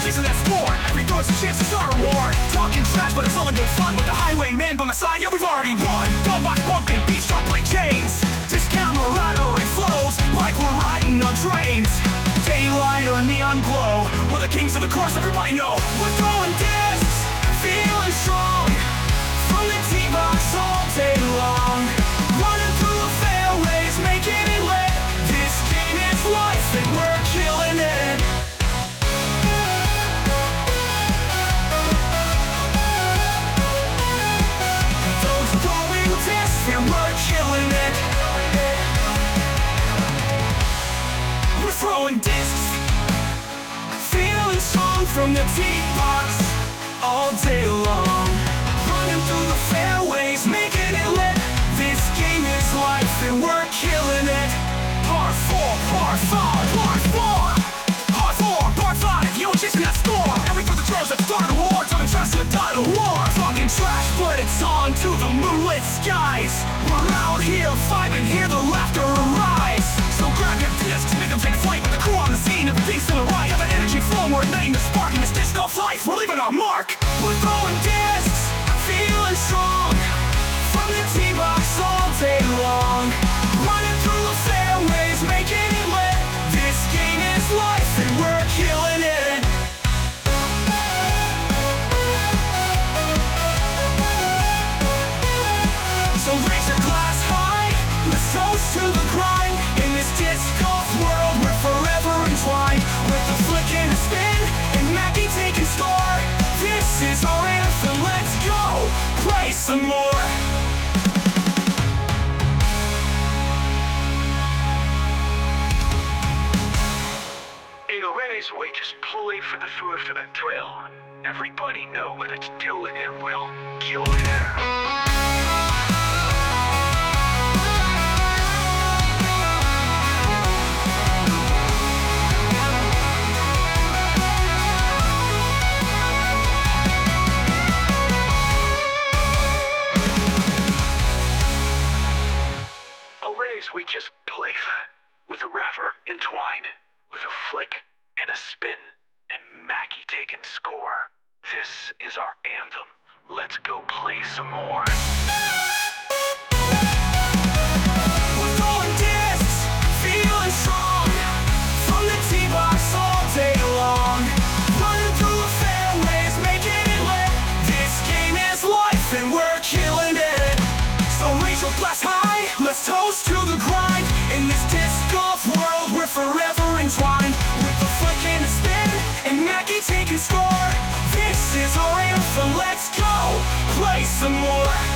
chasing that sport. Every throw's a chance to start a war. Talking trash, but it's all in good fun. With the highwayman by my side, yeah, we've already won. Dogbox bumping, beats drop like chains. Discount Murano, it flows like we're riding on trains. Daylight or neon glow, we're the kings of the course, everybody know. We're throwing discs, feeling strong. From the T-box all day long. Running through the fairways, making it lit. This game is life and we're killing it. Those throwing discs and we're killing it. We're throwing discs, feeling strong from the T-box all day long. Running through the fairways, making it lit. This game is life and we're killing it. Par 4, par 5, par 4. Par 4, par 5, you know chasing that score. Every throw the throws that started a war. Talking trash to the title war. Talking trash, but it's on to the moonlit skies. We're out here vibing, hear the laughter arise. So grab your discs, make them take flight. With the crew on the scene, and the beats to the right. Have the energy flow, we're igniting the spark in this disc off life. We're leaving our mark. We're throwing discs, feeling strong. From the T-box all day long. Running through the fairways, making it lit. This game is life and we're killing it. So raise your glass high, let's toast to the grind. In this disc golf world, we're forever entwined. With a flick and a spin, and Mackie taking score. This is our anthem, let's go play some more. We just play for the thrift of the thrill. Everybody know what it's doing and we'll kill it. We just play with a rapper entwined, with a flick and a spin, and Mackie taking score. This is our anthem. Let's go play some more. We're throwing discs, feeling strong. From the T-box all day long. Running through the fairways, making it lit. This game is life and we're killing it. So raise your glass high, let's toast to the grind. In this disc golf world, we're forever entwined. With the flick and a spin, and Mackie taking score. This is our anthem, let's go play some more.